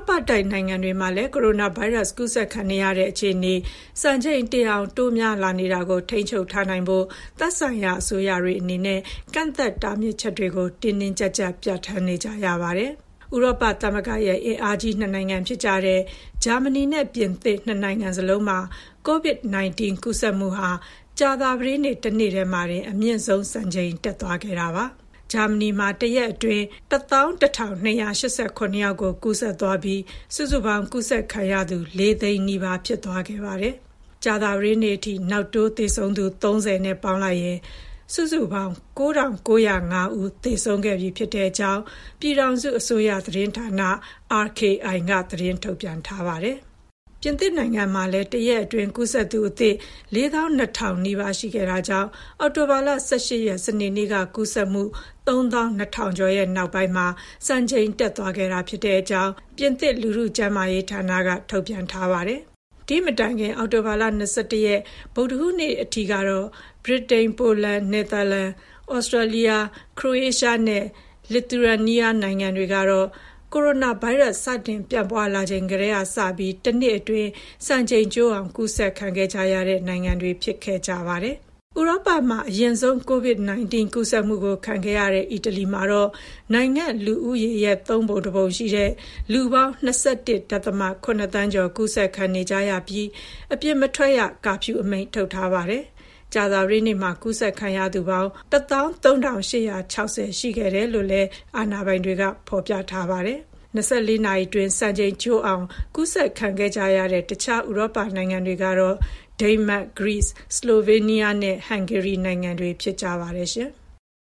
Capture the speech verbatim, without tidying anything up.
ပတိုက်နိုင်ငံတွေမှာလည်းကိုရိုနာဗိုင်းရပ်စ်ကူးစက်ခံနေရတဲ့အခြေအနေစံချိန်တင်အောင်တိုးများလာနေတာကိုထိန်းချုပ်ထားနိုင်ဖို့သက်ဆိုင်ရာအစိုးရတွေအနေနဲ့ကန့်သက်တားမြစ်ချက်တွေကိုတင်းတင်းကြပ်ကြပ်ပြဋ္ဌာန်းနေကြရပါတယ်။ဥရောပသမဂ္ဂရဲ့အင်အားကြီးနှစ်နိုင်ငံဖြစ်ကြတဲ့ဂျာမနီနဲ့ပြင်သစ်နှစ်နိုင်ငံစလုံးမှာ ကိုဗစ် ၁၉ ကူးစက်မှုဟာကြာသပတေးနေ့တစ်နေ့တည်းမှာတင်အမြင့်ဆုံးစံချိန်တက်သွားခဲ့တာပါ။ဂျာမနီမှာတရက်အတွင်း တစ်သောင်းတစ်ထောင်နှစ်ရာရှစ်ဆယ့်ခုနှစ် ယောက်ကိုကူးစက်သွားပြီးစုစုပေါင်းကူးစက်ခံရသူလေးသိန်းနီးပါးဖြစ်သွားခဲ့ပါတယ်။ကြာသပတေးနေ့အထိနောက်တိုးသေဆုံးသူသုံးဆယ်နဲ့ပေါင်းလိုက်ရင်စုစုပေါင်းကိုးထောင်ကိုးရာငါးဦးသေဆုံးခဲ့ပြီဖြစ်တဲ့အကြောင်းပြည်ထောင်စုအစိုးရသတင်းဌာန R K I ကသတင်းထုတ်ပြန်ထားပါတယ်။ပြင်သစ်နိုင်ငံမှာလည်းတရက်အတွင်းကူးစက်သူအသစ်လေးသောင်းနှစ်ထောင်နီးပါးရှိခဲ့တာကြောင့်အောက်တိုဘာလ၁၈ရက်စနေနေ့ကကူးစက်မှုသုံးသောင်းနှစ်ထောင်ကျော်ရဲ့နောက်ပိုင်းမှာစံချိန်တက်သွားခဲ့တာဖြစ်တဲ့အကြောင်းပြင်သစ်လူထုကျန်းမာရေးဌာနကထုတ်ပြန်ထားပါတယ်။ဒီမတိုင်ခင်အောက်တိုဘာလ၂၁ရက်ဗုဒ္ဓဟူးနေ့အထိကတော့ဗြိတိန်ပိုလန်နယ်သာလန်ဩစတြေးလျခရိုအေးရှားနဲ့လစ်သူရေးနီးယားနိုင်ငံတွေကတော့ကိုရိုနာဗိုင်းရပ်စ်စတင်ပြန့်ပွားလာချိန်ကတည်းကစပြီးတစ်နှစ်အတွင်းစံချိန်ကျိုးအောင်ကူးစက်ခံခဲ့ကြရတဲ့နိုင်ငံတွေဖြစ်ခဲ့ကြပါတယ်။ဥရောပမှာအရင်ဆုံးကိုဗစ် ၁၉ ကူးစက်မှုကိုခံခဲ့ရတဲ့အီတလီမှာတော့နိုင်ငံလူဦးရေရဲ့သုံးပုံတစ်ပုံရှိတဲ့လူပေါင်း၂၁.၇ သန်းကျော်ကူးစက်ခံနေကြရပြီးအပြစ်မထွက်ရကာဖြူအမိန့်ထုတ်ထားပါတယ်။ကြာသပတေးနေ့မှာကူးစက်ခံရသူပေါင်းတစ်သောင်းသုံးထောင်ရှစ်ရာခြောက်ဆယ်ရှိခဲ့တယ်လို့လည်းအာဏာပိုင်တွေကဖော်ပြထားပါတယ်။၂၄နာရီတွင်စံချိန်ကျိုးအောင်ကူးစက်ခံခဲ့ကြရတဲ့တခြားဥရောပနိုင်ငံတွေကတော့ဒိန်းမတ်၊ဂရိစ်၊စလိုဗေးနီးယားနဲ့ဟန်ဂေရီနိုင်ငံတွေဖြစ်ကြပါတယ်ရှင်။